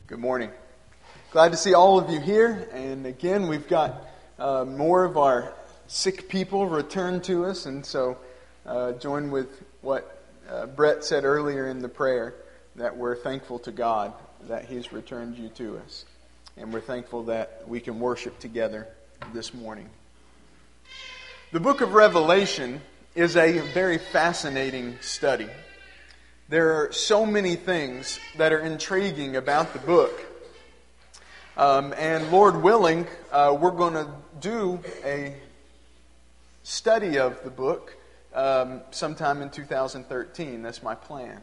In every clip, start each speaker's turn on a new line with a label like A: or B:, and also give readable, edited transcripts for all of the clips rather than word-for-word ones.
A: Good morning. Glad to see all of you here. And again, we've got more of our sick people return to us. And so join with what Brett said earlier in the prayer, that we're thankful to God that He's returned you to us. And we're thankful that we can worship together this morning. The book of Revelation is a very fascinating study. There are so many things that are intriguing about the book. And Lord willing, we're going to do a study of the book sometime in 2013. That's my plan.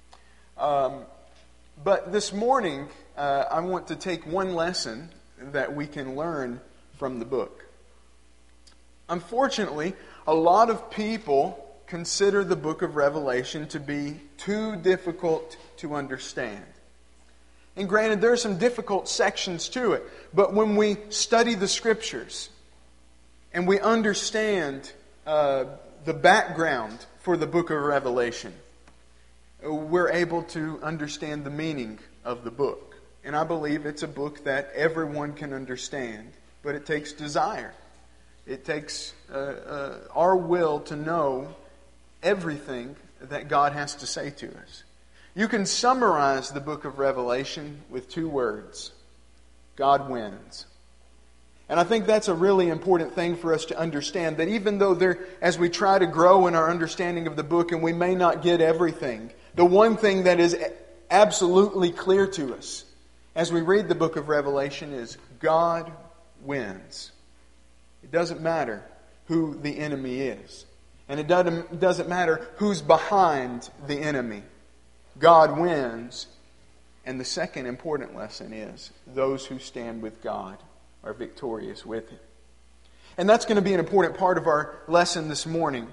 A: But this morning, I want to take one lesson that we can learn from the book. Unfortunately, a lot of people consider the book of Revelation to be too difficult to understand. And granted, there are some difficult sections to it, but when we study the Scriptures and we understand the background for the book of Revelation, we're able to understand the meaning of the book. And I believe it's a book that everyone can understand, but it takes desire. It takes our will to know everything that God has to say to us. You can summarize the book of Revelation with two words: God wins. And I think that's a really important thing for us to understand, that even though as we try to grow in our understanding of the book and we may not get everything, the one thing that is absolutely clear to us as we read the book of Revelation is God wins. It doesn't matter who the enemy is. And it doesn't matter who's behind the enemy. God wins. And the second important lesson is those who stand with God are victorious with Him. And that's going to be an important part of our lesson this morning.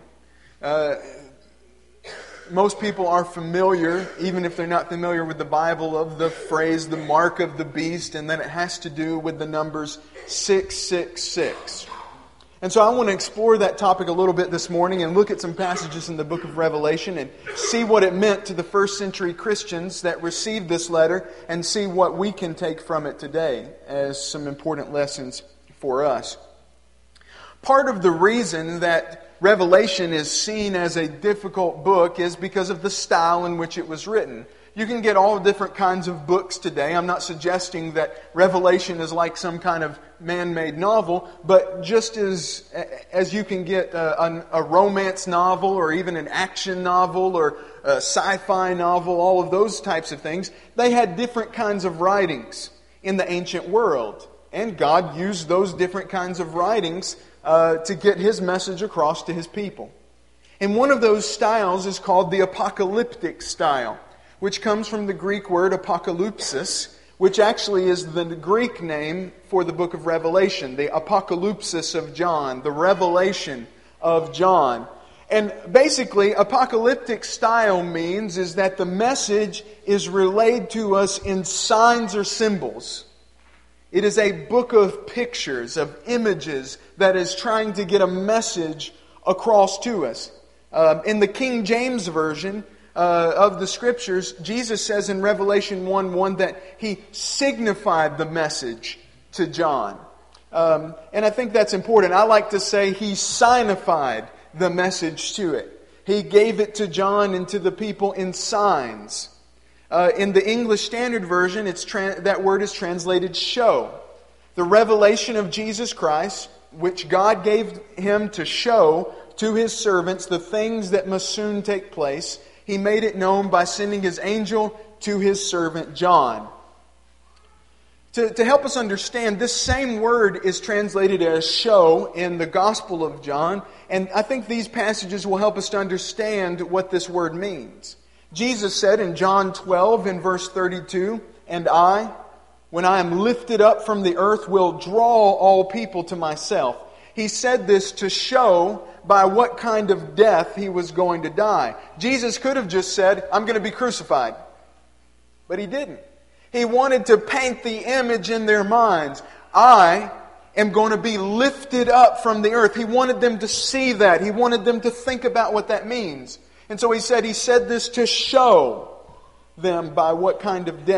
A: Most people are familiar, even if they're not familiar with the Bible, of the phrase, the mark of the beast, and then it has to do with the numbers 666. And so I want to explore that topic a little bit this morning and look at some passages in the book of Revelation and see what it meant to the first century Christians that received this letter and see what we can take from it today as some important lessons for us. Part of the reason that Revelation is seen as a difficult book is because of the style in which it was written. You can get all different kinds of books today. I'm not suggesting that Revelation is like some kind of man-made novel, but just as you can get a romance novel or even an action novel or a sci-fi novel, all of those types of things, they had different kinds of writings in the ancient world. And God used those different kinds of writings to get His message across to His people. And one of those styles is called the apocalyptic style, which comes from the Greek word apokalypsis, which actually is the Greek name for the book of Revelation, the apocalypsis of John, the revelation of John. And basically, apocalyptic style means is that the message is relayed to us in signs or symbols. It is a book of pictures, of images, that is trying to get a message across to us. In the King James Version of the Scriptures, Jesus says in Revelation 1:1 that He signified the message to John. And I think that's important. I like to say He signified the message to it. He gave it to John and to the people in signs. In the English Standard Version, that word is translated show. The revelation of Jesus Christ, which God gave Him to show to His servants the things that must soon take place, He made it known by sending His angel to His servant John. To help us understand, this same word is translated as show in the Gospel of John, and I think these passages will help us to understand what this word means. Jesus said in John 12 in verse 32, "And I, when I am lifted up from the earth, will draw all people to myself." He said this to show by what kind of death He was going to die. Jesus could have just said, "I'm going to be crucified." But He didn't. He wanted to paint the image in their minds. I am going to be lifted up from the earth. He wanted them to see that. He wanted them to think about what that means. And so He said this to show them by what kind of death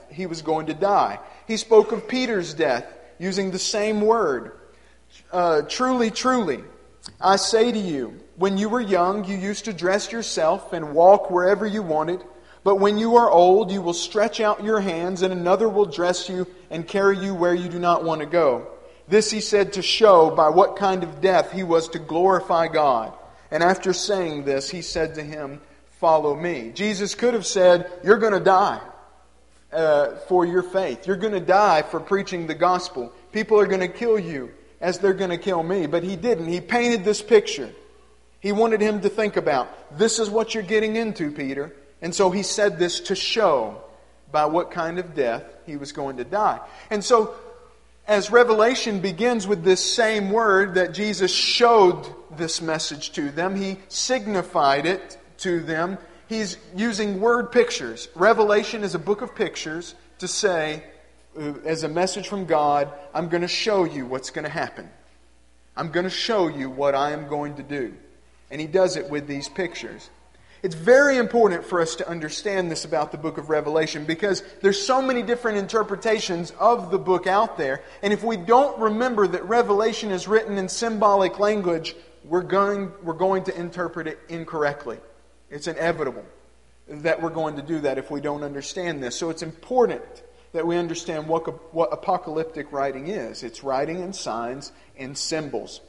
A: he was going to die. He spoke of Peter's death using the same word. Truly, truly, I say to you, when you were young, you used to dress yourself and walk wherever you wanted. But when you are old, you will stretch out your hands, and another will dress you and carry you where you do not want to go. This he said to show by what kind of death he was to glorify God. And after saying this, he said to him, follow me. Jesus could have said, you're going to die for your faith. You're going to die for preaching the gospel. People are going to kill you as they're going to kill me. But he didn't. He painted this picture. He wanted him to think about, this is what you're getting into, Peter. And so he said this to show by what kind of death he was going to die. And so, as Revelation begins with this same word that Jesus showed this message to them, He signified it to them. He's using word pictures. Revelation is a book of pictures to say, as a message from God, I'm going to show you what's going to happen. I'm going to show you what I am going to do. And He does it with these pictures. It's very important for us to understand this about the book of Revelation because there's so many different interpretations of the book out there. And if we don't remember that Revelation is written in symbolic language, we're going to interpret it incorrectly. It's inevitable that we're going to do that if we don't understand this. So it's important that we understand what apocalyptic writing is. It's writing in signs and symbols.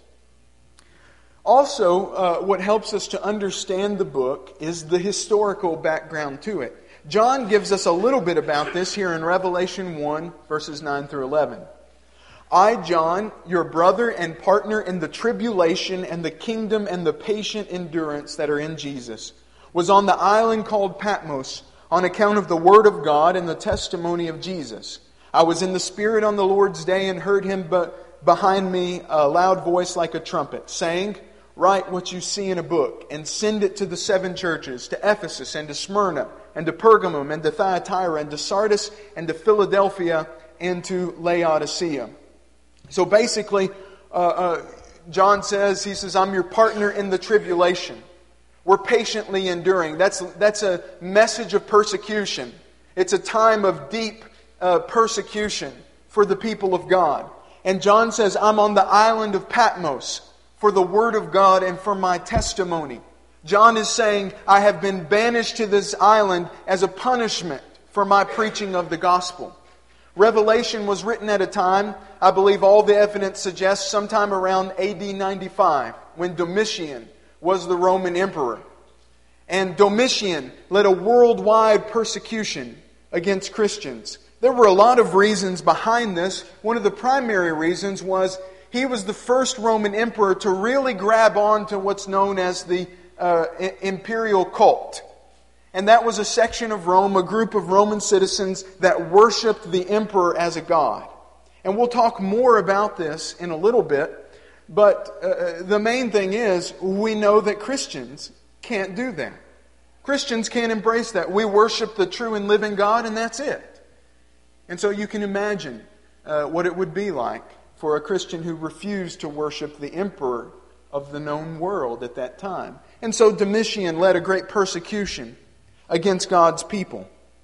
A: Also, what helps us to understand the book is the historical background to it. John gives us a little bit about this here in Revelation 1, verses 9 through 11. I, John, your brother and partner in the tribulation and the kingdom and the patient endurance that are in Jesus, was on the island called Patmos on account of the word of God and the testimony of Jesus. I was in the Spirit on the Lord's day and heard Him behind me a loud voice like a trumpet, saying, write what you see in a book and send it to the 7 churches, to Ephesus and to Smyrna and to Pergamum and to Thyatira and to Sardis and to Philadelphia and to Laodicea. So basically, John says, he says, I'm your partner in the tribulation. We're patiently enduring. That's a message of persecution. It's a time of deep persecution for the people of God. And John says, I'm on the island of Patmos for the word of God and for my testimony. John is saying, I have been banished to this island as a punishment for my preaching of the gospel. Revelation was written at a time, I believe all the evidence suggests, sometime around AD 95, when Domitian was the Roman emperor. And Domitian led a worldwide persecution against Christians. There were a lot of reasons behind this. One of the primary reasons was he was the first Roman emperor to really grab on to what's known as the imperial cult. And that was a section of Rome, a group of Roman citizens that worshipped the emperor as a god. And we'll talk more about this in a little bit. But the main thing is, we know that Christians can't do that. Christians can't embrace that. We worship the true and living God, and that's it. And so you can imagine what it would be like for a Christian who refused to worship the emperor of the known world at that time. And so Domitian led a great persecution against God's people.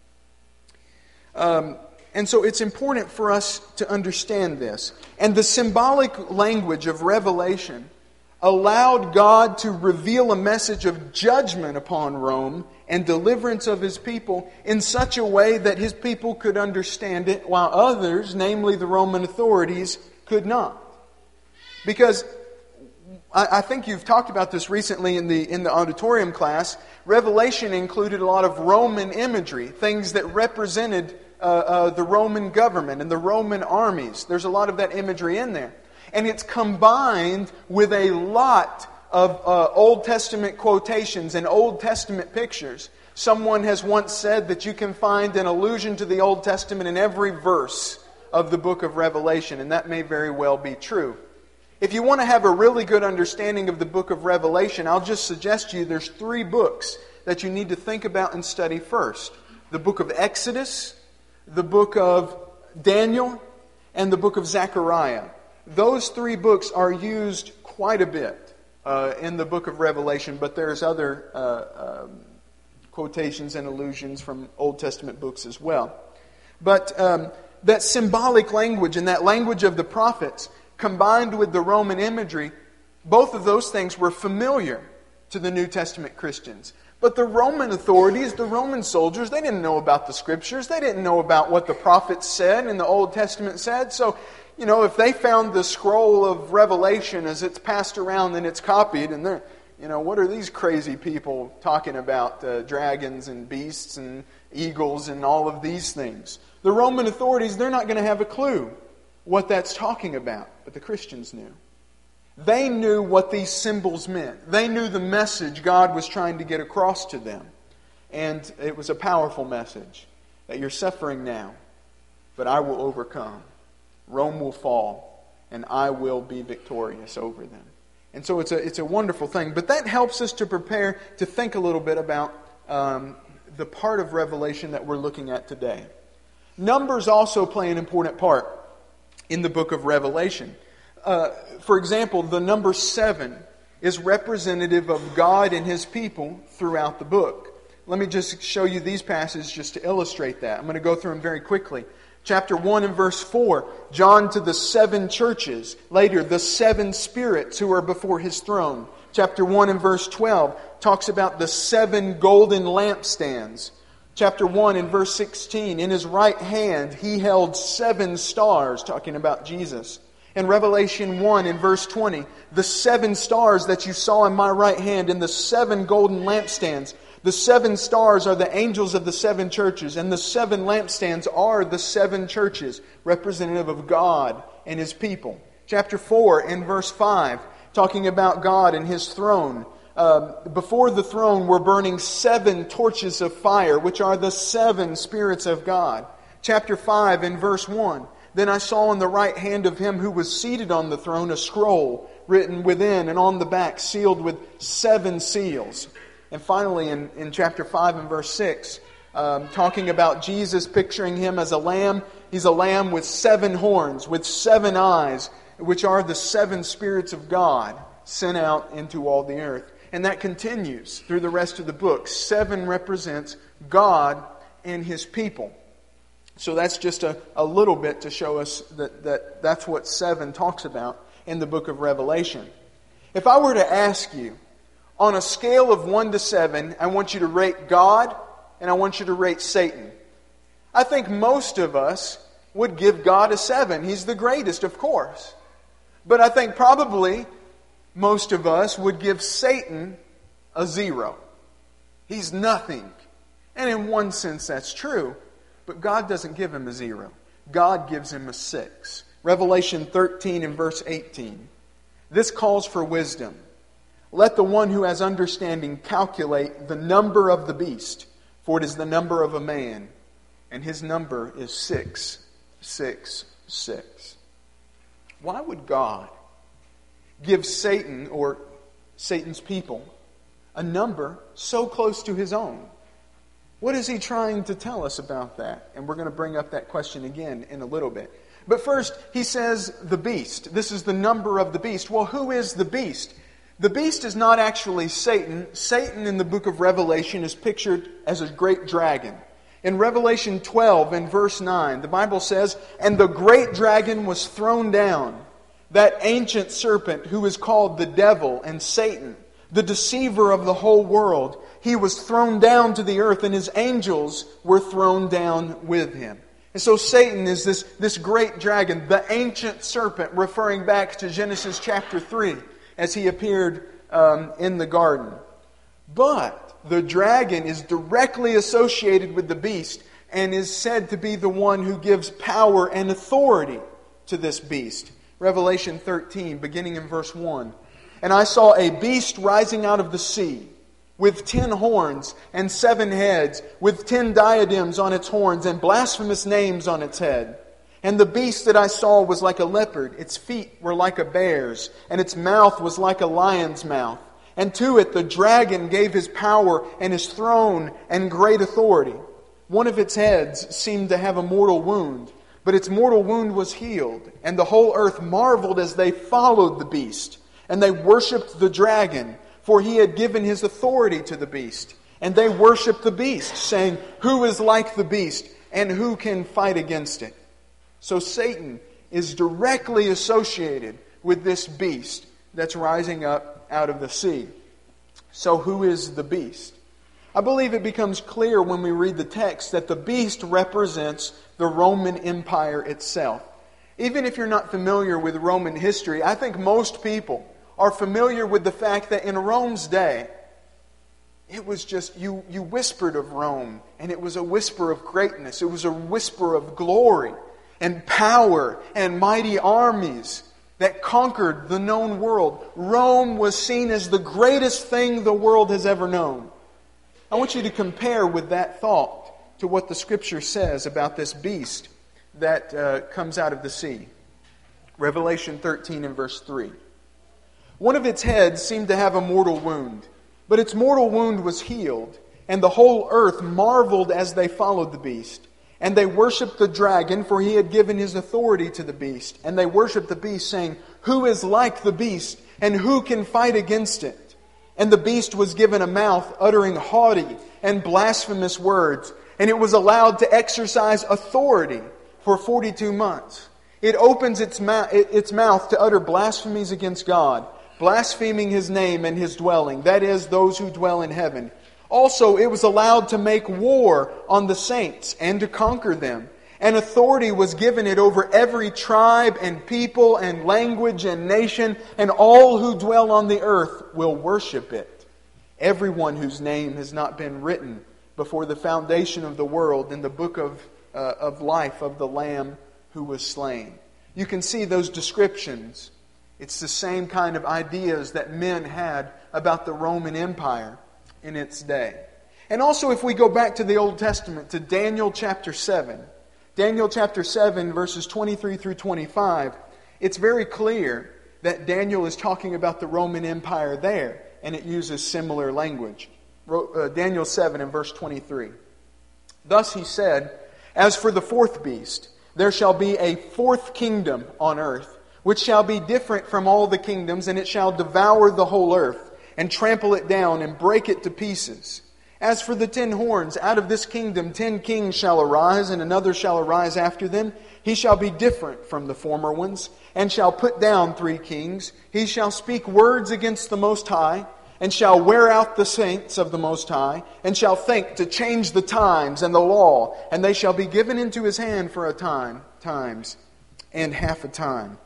A: And so it's important for us to understand this. And the symbolic language of Revelation allowed God to reveal a message of judgment upon Rome and deliverance of His people in such a way that His people could understand it, while others, namely the Roman authorities, could not. Because I think you've talked about this recently in the auditorium class. Revelation included a lot of Roman imagery, things that represented the Roman government and the Roman armies. There's a lot of that imagery in there. And it's combined with a lot of Old Testament quotations and Old Testament pictures. Someone has once said that you can find an allusion to the Old Testament in every verse of the book of Revelation, and that may very well be true. If you want to have a really good understanding of the book of Revelation, I'll just suggest to you there's 3 books that you need to think about and study first. The book of Exodus, the book of Daniel, and the book of Zechariah. Those 3 books are used quite a bit in the book of Revelation, but there's other quotations and allusions from Old Testament books as well. But that symbolic language and that language of the prophets, combined with the Roman imagery, both of those things were familiar to the New Testament Christians. But the Roman authorities, the Roman soldiers, they didn't know about the Scriptures. They didn't know about what the prophets said and the Old Testament said. So, if they found the scroll of Revelation as it's passed around and it's copied, and they're, what are these crazy people talking about? Dragons and beasts and eagles and all of these things. The Roman authorities, they're not going to have a clue what that's talking about. But the Christians knew. They knew what these symbols meant. They knew the message God was trying to get across to them. And it was a powerful message. That you're suffering now, but I will overcome. Rome will fall, and I will be victorious over them. And so it's a wonderful thing. But that helps us to prepare to think a little bit about the part of Revelation that we're looking at today. Numbers also play an important part in the book of Revelation. For example, the number 7 is representative of God and His people throughout the book. Let me just show you these passages just to illustrate that. I'm going to go through them very quickly. Chapter 1 and verse 4, John to the 7 churches. Later, the 7 spirits who are before His throne. Chapter 1 and verse 12 talks about the 7 golden lampstands. Chapter 1 and verse 16, in His right hand He held 7 stars, talking about Jesus. In Revelation 1 in verse 20, the 7 stars that you saw in my right hand and the 7 golden lampstands. The 7 stars are the angels of the 7 churches, and the 7 lampstands are the 7 churches, representative of God and His people. Chapter 4 in verse 5, talking about God and His throne. Before the throne were burning 7 torches of fire, which are the 7 spirits of God. Chapter 5 in verse 1, then I saw in the right hand of Him who was seated on the throne a scroll written within and on the back, sealed with 7 seals. And finally, in chapter 5 and verse 6, talking about Jesus, picturing Him as a lamb. He's a lamb with 7 horns, with 7 eyes, which are the 7 spirits of God sent out into all the earth. And that continues through the rest of the book. 7 represents God and His people. So that's just a little bit to show us that that's what 7 talks about in the book of Revelation. If I were to ask you, on a scale of 1 to 7, I want you to rate God and I want you to rate Satan. I think most of us would give God a 7. He's the greatest, of course. But I think probably most of us would give Satan a 0. He's nothing. And in one sense that's true. But God doesn't give him a 0. God gives him a 6. Revelation 13 and verse 18. This calls for wisdom. Let the one who has understanding calculate the number of the beast, for it is the number of a man, and his number is 666. Why would God give Satan, or Satan's people, a number so close to His own? What is He trying to tell us about that? And we're going to bring up that question again in a little bit. But first, He says the beast. This is the number of the beast. Well, who is the beast? The beast is not actually Satan. Satan in the book of Revelation is pictured as a great dragon. In Revelation 12 and verse 9, the Bible says, and the great dragon was thrown down, that ancient serpent who is called the devil and Satan, the deceiver of the whole world. He was thrown down to the earth, and his angels were thrown down with him. And so Satan is this great dragon, the ancient serpent, referring back to Genesis chapter 3, as he appeared in the garden. But the dragon is directly associated with the beast and is said to be the one who gives power and authority to this beast. Revelation 13, beginning in verse 1. And I saw a beast rising out of the sea, with 10 horns and 7 heads, with 10 diadems on its horns and blasphemous names on its head. And the beast that I saw was like a leopard, its feet were like a bear's, and its mouth was like a lion's mouth. And to it the dragon gave his power and his throne and great authority. One of its heads seemed to have a mortal wound, but its mortal wound was healed. And the whole earth marveled as they followed the beast. And they worshipped the dragon, for he had given his authority to the beast. And they worshipped the beast, saying, who is like the beast? and who can fight against it? So Satan is directly associated with this beast that's rising up out of the sea. So who is the beast? I believe it becomes clear when we read the text that the beast represents the Roman Empire itself. Even if you're not familiar with Roman history, I think most people are familiar with the fact that in Rome's day, it was just, you whispered of Rome, and it was a whisper of greatness. It was a whisper of glory and power and mighty armies that conquered the known world. Rome was seen as the greatest thing the world has ever known. I want you to compare with that thought to what the Scripture says about this beast that comes out of the sea. Revelation 13 and verse 3. One of its heads seemed to have a mortal wound, but its mortal wound was healed, and the whole earth marveled as they followed the beast. And they worshipped the dragon, for he had given his authority to the beast. And they worshipped the beast, saying, "Who is like the beast, and who can fight against it?" And the beast was given a mouth uttering haughty and blasphemous words, and it was allowed to exercise authority for 42 months. It opens its mouth to utter blasphemies against God, blaspheming His name and His dwelling, that is, those who dwell in heaven. Also, it was allowed to make war on the saints and to conquer them. And authority was given it over every tribe and people and language and nation, and all who dwell on the earth will worship it. Everyone whose name has not been written before the foundation of the world in the book of life of the Lamb who was slain. You can see those descriptions. It's the same kind of ideas that men had about the Roman Empire in its day. And also, if we go back to the Old Testament, to Daniel chapter 7, Daniel chapter 7 verses 23 through 25, it's very clear that Daniel is talking about the Roman Empire there, and it uses similar language. Daniel 7 and verse 23. Thus he said, "As for the fourth beast, there shall be a fourth kingdom on earth, which shall be different from all the kingdoms, and it shall devour the whole earth, and trample it down, and break it to pieces. As for the 10 horns, out of this kingdom 10 kings shall arise, and another shall arise after them. He shall be different from the former ones, and shall put down 3 kings. He shall speak words against the Most High, and shall wear out the saints of the Most High, and shall think to change the times and the law, and they shall be given into his hand for a times, and half a time."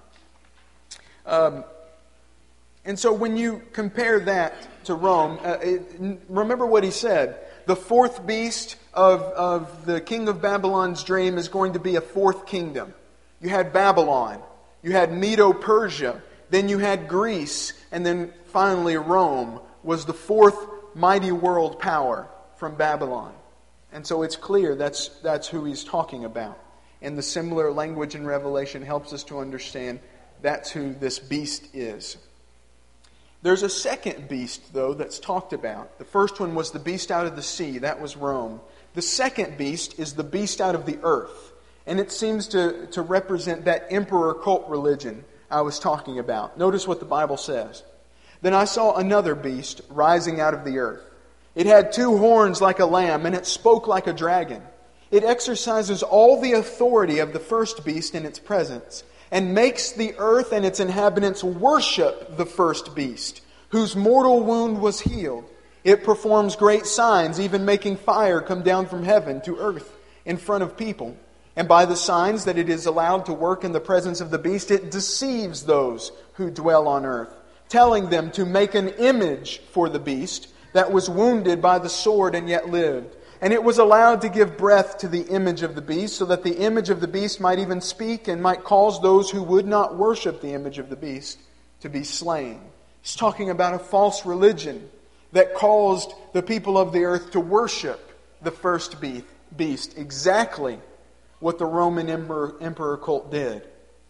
A: And so when you compare that to Rome, remember what he said. The fourth beast of the king of Babylon's dream is going to be a fourth kingdom. You had Babylon, you had Medo-Persia, then you had Greece, and then finally Rome was the fourth mighty world power from Babylon. And so it's clear that's who he's talking about. And the similar language in Revelation helps us to understand that's who this beast is. There's a second beast, though, that's talked about. The first one was the beast out of the sea. That was Rome. The second beast is the beast out of the earth. And it seems to represent that emperor cult religion I was talking about. Notice what the Bible says. "Then I saw another beast rising out of the earth. It had 2 horns like a lamb, and it spoke like a dragon. It exercises all the authority of the first beast in its presence, and makes the earth and its inhabitants worship the first beast, whose mortal wound was healed. It performs great signs, even making fire come down from heaven to earth in front of people. And by the signs that it is allowed to work in the presence of the beast, it deceives those who dwell on earth, telling them to make an image for the beast that was wounded by the sword and yet lived. And it was allowed to give breath to the image of the beast, so that the image of the beast might even speak and might cause those who would not worship the image of the beast to be slain." He's talking about a false religion that caused the people of the earth to worship the first beast, exactly what the Roman emperor cult did.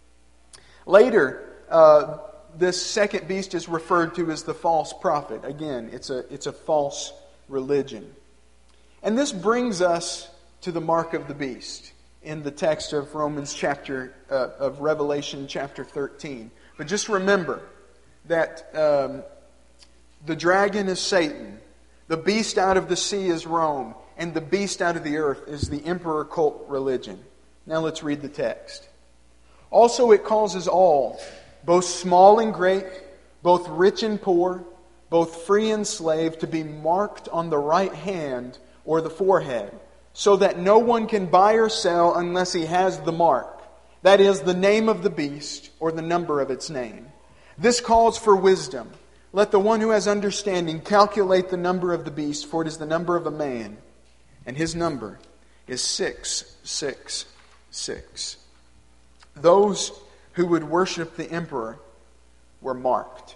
A: Later, this second beast is referred to as the false prophet. Again, it's a false religion. And this brings us to the mark of the beast in the text of of Revelation chapter 13. But just remember that the dragon is Satan, the beast out of the sea is Rome, and the beast out of the earth is the emperor cult religion. Now let's read the text. Also it causes all, both small and great, both rich and poor, both free and slave, to be marked on the right hand or the forehead, so that no one can buy or sell unless he has the mark, that is, the name of the beast or the number of its name. This calls for wisdom. Let the one who has understanding calculate the number of the beast, for it is the number of a man, and his number is 666. Those who would worship the emperor were marked.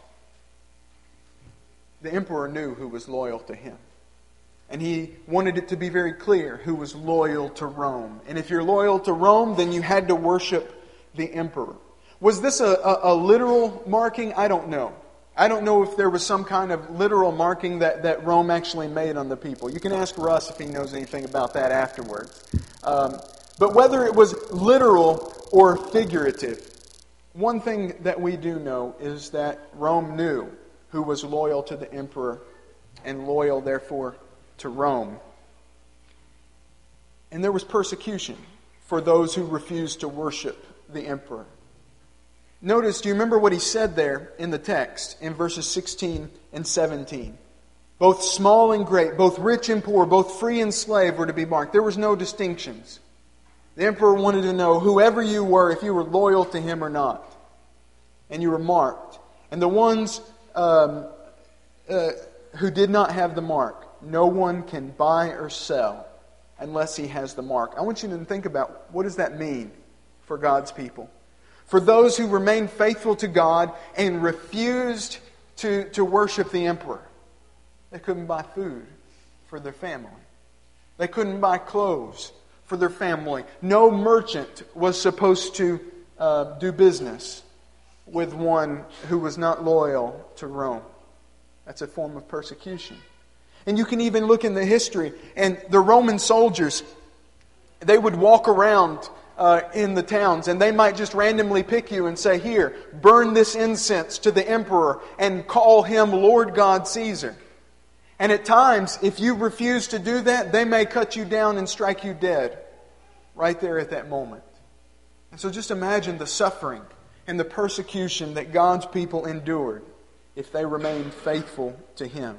A: The emperor knew who was loyal to him. And he wanted it to be very clear who was loyal to Rome. And if you're loyal to Rome, then you had to worship the emperor. Was this a literal marking? I don't know. I don't know if there was some kind of literal marking that Rome actually made on the people. You can ask Russ if he knows anything about that afterwards. But whether it was literal or figurative, one thing that we do know is that Rome knew who was loyal to the emperor and loyal, therefore, to Rome. And there was persecution for those who refused to worship the emperor. Notice, do you remember what he said there in the text in verses 16 and 17? Both small and great, both rich and poor, both free and slave were to be marked. There was no distinctions. The emperor wanted to know whoever you were, if you were loyal to him or not. And you were marked. And the ones who did not have the mark, no one can buy or sell unless he has the mark. I want you to think about, what does that mean for God's people? For those who remained faithful to God and refused to worship the emperor, they couldn't buy food for their family. They couldn't buy clothes for their family. No merchant was supposed to do business with one who was not loyal to Rome. That's a form of persecution. And you can even look in the history, and the Roman soldiers, they would walk around in the towns, and they might just randomly pick you and say, "Here, burn this incense to the emperor and call him Lord God Caesar." And at times, if you refuse to do that, they may cut you down and strike you dead right there at that moment. And so just imagine the suffering and the persecution that God's people endured if they remained faithful to Him.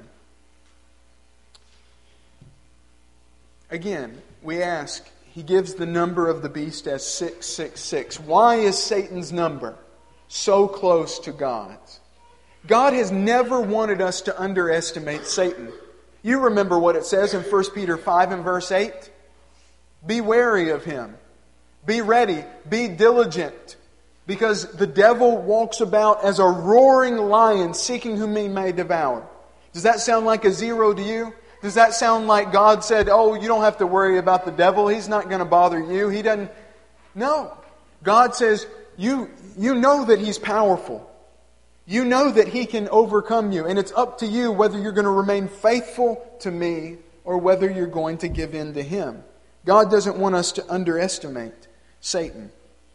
A: Again, we ask, He gives the number of the beast as 666. Why is Satan's number so close to God's? God has never wanted us to underestimate Satan. You remember what it says in 1 Peter 5 and verse 8? Be wary of him. Be ready. Be diligent. Because the devil walks about as a roaring lion seeking whom he may devour. Does that sound like a zero to you? Does that sound like God said, "Oh, you don't have to worry about the devil. He's not going to bother you. He doesn't." No. God says, you know that he's powerful. You know that he can overcome you. And it's up to you whether you're going to remain faithful to me or whether you're going to give in to him. God doesn't want us to underestimate Satan.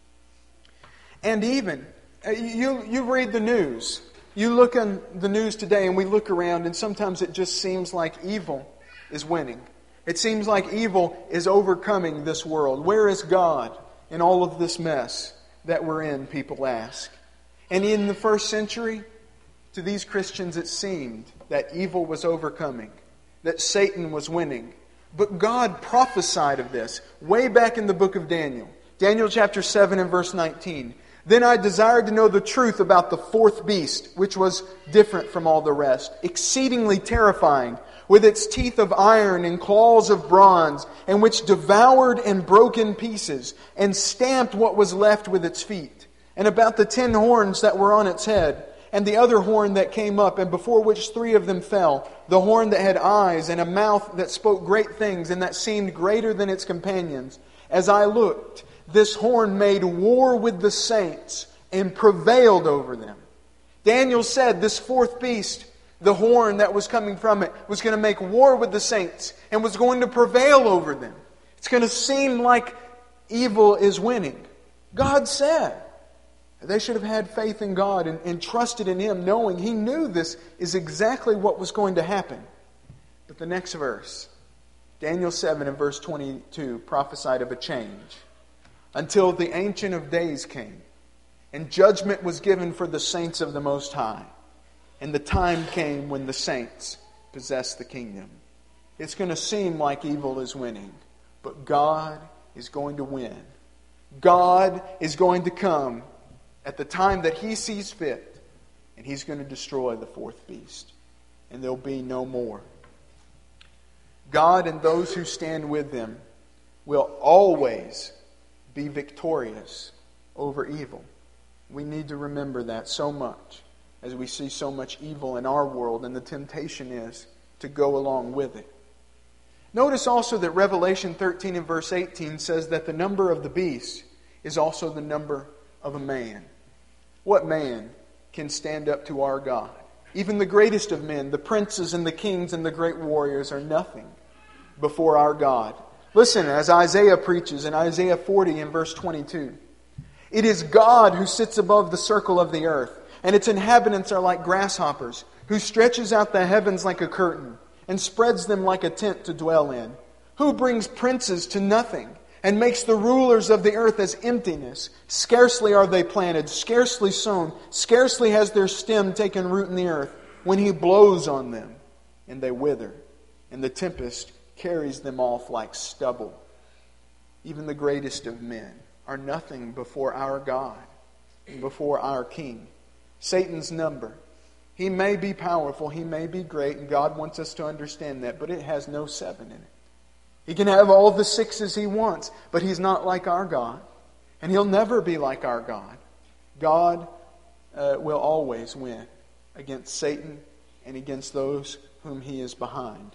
A: And even, you read the news. You look on the news today and we look around and sometimes it just seems like evil is winning. It seems like evil is overcoming this world. Where is God in all of this mess that we're in, people ask. And in the first century, to these Christians it seemed that evil was overcoming, that Satan was winning. But God prophesied of this way back in the book of Daniel. Daniel chapter 7 and verse 19. Then I desired to know the truth about the fourth beast, which was different from all the rest, exceedingly terrifying, with its teeth of iron and claws of bronze, and which devoured and broke in pieces, and stamped what was left with its feet, and about the 10 horns that were on its head, and the other horn that came up, and before which 3 of them fell, the horn that had eyes, and a mouth that spoke great things, and that seemed greater than its companions. As I looked, this horn made war with the saints and prevailed over them. Daniel said this fourth beast, the horn that was coming from it, was going to make war with the saints and was going to prevail over them. It's going to seem like evil is winning. God said they should have had faith in God and trusted in Him, knowing He knew this is exactly what was going to happen. But the next verse, Daniel 7 and verse 22 prophesied of a change. Until the Ancient of Days came, and judgment was given for the saints of the Most High. And the time came when the saints possessed the kingdom. It's going to seem like evil is winning, but God is going to win. God is going to come at the time that He sees fit, and He's going to destroy the fourth beast. And there'll be no more. God and those who stand with Him will always be victorious over evil. We need to remember that so much as we see so much evil in our world, and the temptation is to go along with it. Notice also that Revelation 13 and verse 18 says that the number of the beast is also the number of a man. What man can stand up to our God? Even the greatest of men, the princes and the kings and the great warriors, are nothing before our God. Listen, as Isaiah preaches in Isaiah 40 and verse 22. It is God who sits above the circle of the earth, and its inhabitants are like grasshoppers, who stretches out the heavens like a curtain, and spreads them like a tent to dwell in. Who brings princes to nothing, and makes the rulers of the earth as emptiness. Scarcely are they planted, scarcely sown, scarcely has their stem taken root in the earth, when He blows on them, and they wither, and the tempest carries them off like stubble. Even the greatest of men are nothing before our God and before our King. Satan's number, he may be powerful, he may be great, and God wants us to understand that, but it has no 7 in it. He can have all the 6s he wants, but He's not like our God, and He'll never be like our God. God will always win against Satan and against those whom He is behind.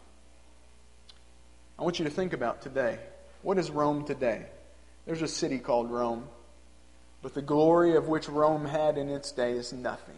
A: I want you to think about today. What is Rome today? There's a city called Rome, but the glory of which Rome had in its day is nothing.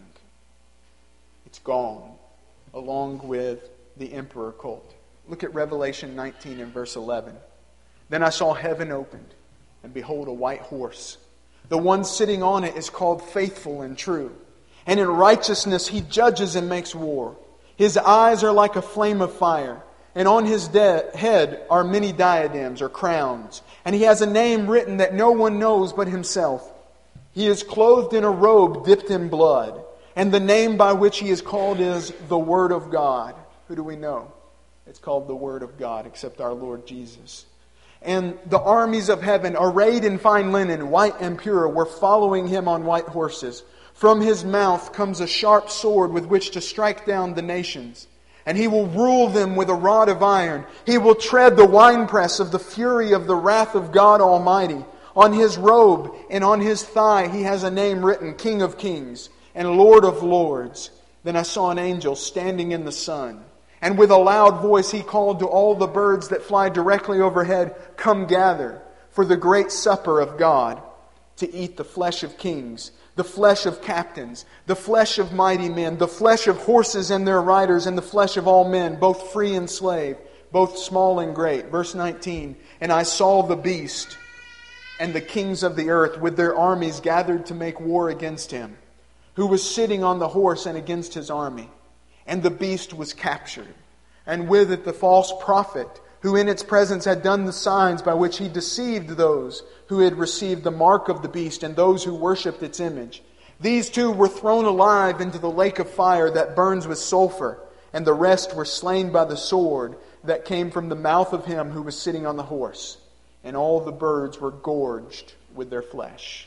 A: It's gone, along with the emperor cult. Look at Revelation 19 and verse 11. Then I saw heaven opened, and behold, a white horse. The one sitting on it is called Faithful and True, and in righteousness He judges and makes war. His eyes are like a flame of fire, and on His head are many diadems or crowns. And He has a name written that no one knows but Himself. He is clothed in a robe dipped in blood. And the name by which He is called is the Word of God. Who do we know? It's called the Word of God, except our Lord Jesus. And the armies of heaven, arrayed in fine linen, white and pure, were following Him on white horses. From His mouth comes a sharp sword with which to strike down the nations. And He will rule them with a rod of iron. He will tread the winepress of the fury of the wrath of God Almighty. On His robe and on His thigh He has a name written, King of Kings and Lord of Lords. Then I saw an angel standing in the sun. And with a loud voice He called to all the birds that fly directly overhead, Come gather for the great supper of God, to eat the flesh of kings, the flesh of captains, the flesh of mighty men, the flesh of horses and their riders, and the flesh of all men, both free and slave, both small and great. Verse 19, And I saw the beast and the kings of the earth with their armies gathered to make war against Him, who was sitting on the horse and against His army. And the beast was captured, and with it the false prophet, who in its presence had done the signs by which he deceived those who had received the mark of the beast and those who worshipped its image. These two were thrown alive into the lake of fire that burns with sulfur, and the rest were slain by the sword that came from the mouth of him who was sitting on the horse. And all the birds were gorged with their flesh.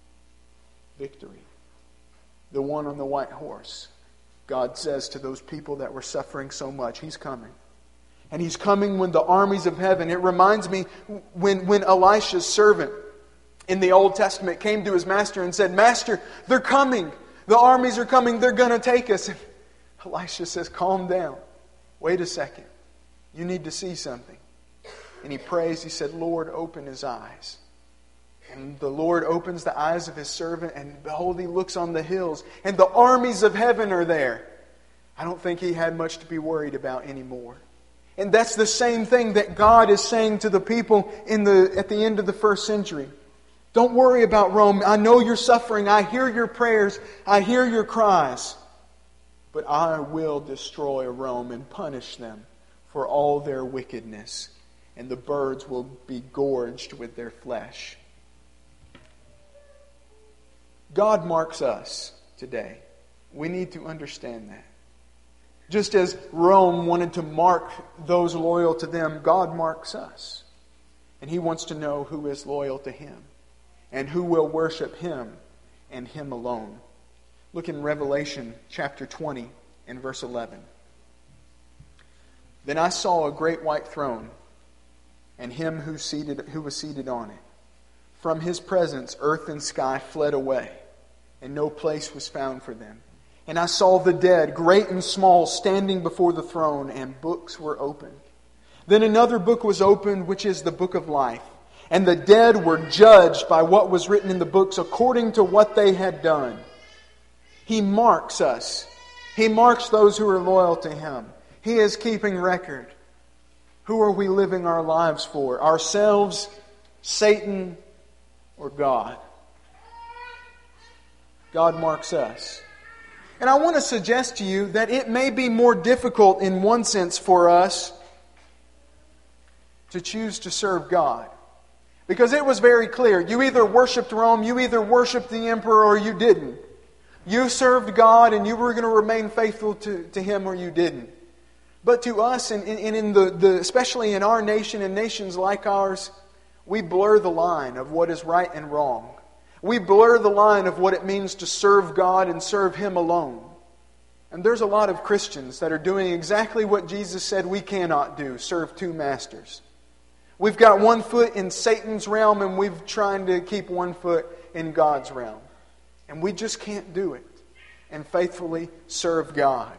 A: Victory. The one on the white horse. God says to those people that were suffering so much, He's coming. And He's coming when the armies of heaven. It reminds me when Elisha's servant in the Old Testament came to his master and said, Master, they're coming. The armies are coming. They're going to take us. And Elisha says, calm down. Wait a second. You need to see something. And he prays. He said, Lord, open his eyes. And the Lord opens the eyes of His servant, and behold, he looks on the hills, and the armies of heaven are there. I don't think he had much to be worried about anymore. And that's the same thing that God is saying to the people at the end of the first century. Don't worry about Rome. I know you're suffering. I hear your prayers. I hear your cries. But I will destroy Rome and punish them for all their wickedness. and the birds will be gorged with their flesh. God marks us today. We need to understand that. Just as Rome wanted to mark those loyal to them, God marks us. And He wants to know who is loyal to Him and who will worship Him and Him alone. Look in Revelation chapter 20 and verse 11. Then I saw a great white throne and Him who was seated on it. From His presence earth and sky fled away, and no place was found for them. And I saw the dead, great and small, standing before the throne, and books were opened. Then another book was opened, which is the book of life. And the dead were judged by what was written in the books according to what they had done. He marks us. He marks those who are loyal to Him. He is keeping record. Who are we living our lives for? Ourselves, Satan, or God? God marks us. And I want to suggest to you that it may be more difficult in one sense for us to choose to serve God. Because it was very clear. You either worshipped Rome, you either worshipped the emperor, or you didn't. You served God and you were going to remain faithful to Him, or you didn't. But to us, and in especially in our nation and nations like ours, we blur the line of what is right and wrong. We blur the line of what it means to serve God and serve Him alone. And there's a lot of Christians that are doing exactly what Jesus said we cannot do, serve two masters. We've got one foot in Satan's realm and we're trying to keep one foot in God's realm. And we just can't do it and faithfully serve God.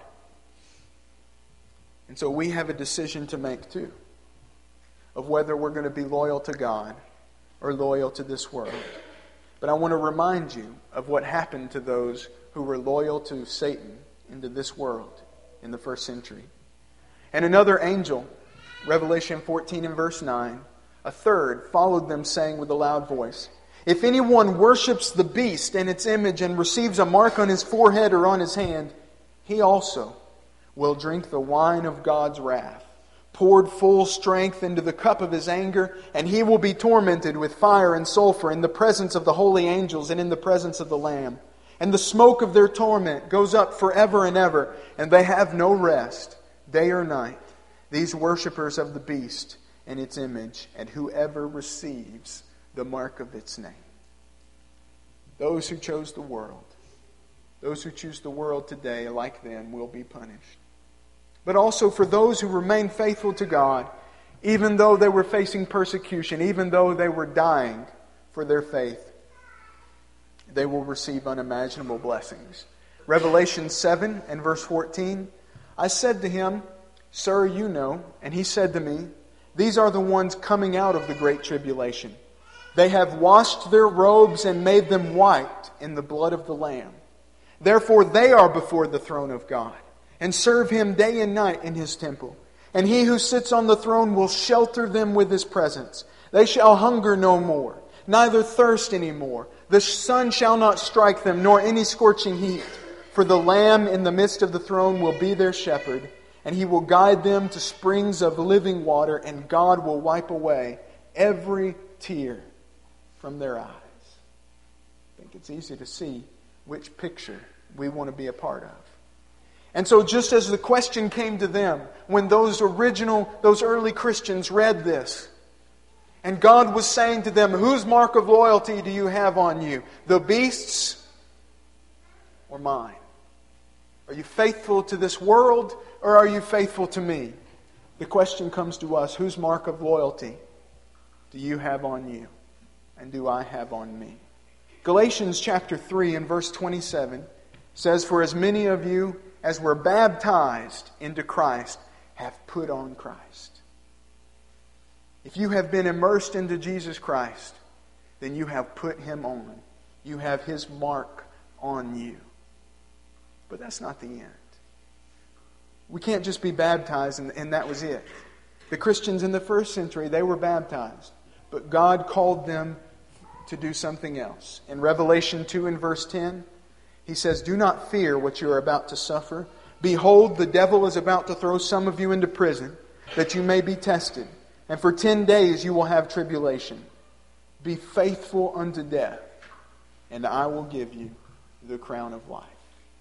A: And so we have a decision to make too, of whether we're going to be loyal to God or loyal to this world. But I want to remind you of what happened to those who were loyal to Satan into this world in the first century. And another angel, Revelation 14 and verse 9, a third followed them, saying with a loud voice, "If anyone worships the beast and its image and receives a mark on his forehead or on his hand, he also will drink the wine of God's wrath, poured full strength into the cup of His anger, and he will be tormented with fire and sulfur in the presence of the holy angels and in the presence of the Lamb. And the smoke of their torment goes up forever and ever, and they have no rest, day or night, these worshippers of the beast and its image, and whoever receives the mark of its name." Those who chose the world, those who choose the world today, like them, will be punished. But also for those who remain faithful to God, even though they were facing persecution, even though they were dying for their faith, they will receive unimaginable blessings. Revelation 7 and verse 14, "I said to him, 'Sir, you know,' and he said to me, 'These are the ones coming out of the great tribulation. They have washed their robes and made them white in the blood of the Lamb. Therefore they are before the throne of God, and serve Him day and night in His temple. And He who sits on the throne will shelter them with His presence. They shall hunger no more, neither thirst any more. The sun shall not strike them, nor any scorching heat. For the Lamb in the midst of the throne will be their shepherd, and He will guide them to springs of living water, and God will wipe away every tear from their eyes." I think it's easy to see which picture we want to be a part of. And so just as the question came to them when those early Christians read this, and God was saying to them, "Whose mark of loyalty do you have on you? The beast's or mine? Are you faithful to this world or are you faithful to me?" The question comes to us, whose mark of loyalty do you have on you and do I have on me? Galatians chapter 3 and verse 27 says, "For as many of you as were baptized into Christ have put on Christ." If you have been immersed into Jesus Christ, then you have put Him on. You have His mark on you. But that's not the end. We can't just be baptized and that was it. The Christians in the first century, they were baptized. But God called them to do something else. In Revelation 2 and verse 10, He says, "Do not fear what you are about to suffer. Behold, the devil is about to throw some of you into prison, that you may be tested. And for 10 days you will have tribulation. Be faithful unto death, and I will give you the crown of life.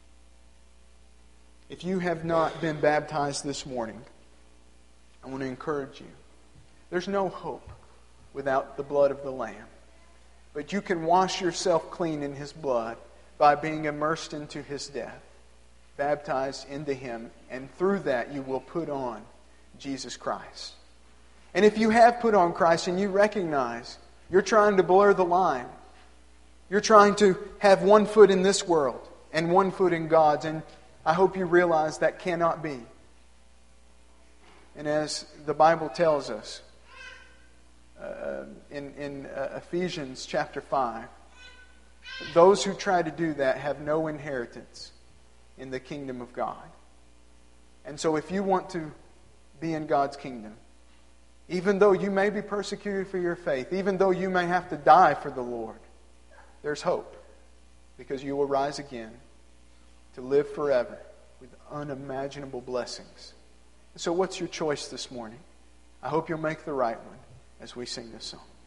A: If you have not been baptized this morning, I want to encourage you. There's no hope without the blood of the Lamb. But you can wash yourself clean in His blood by being immersed into His death, baptized into Him, and through that you will put on Jesus Christ. And if you have put on Christ and you recognize you're trying to blur the line, you're trying to have one foot in this world and one foot in God's, and I hope you realize that cannot be. And as the Bible tells us in Ephesians chapter 5, those who try to do that have no inheritance in the kingdom of God. And so if you want to be in God's kingdom, even though you may be persecuted for your faith, even though you may have to die for the Lord, there's hope, because you will rise again to live forever with unimaginable blessings. So what's your choice this morning? I hope you'll make the right one as we sing this song.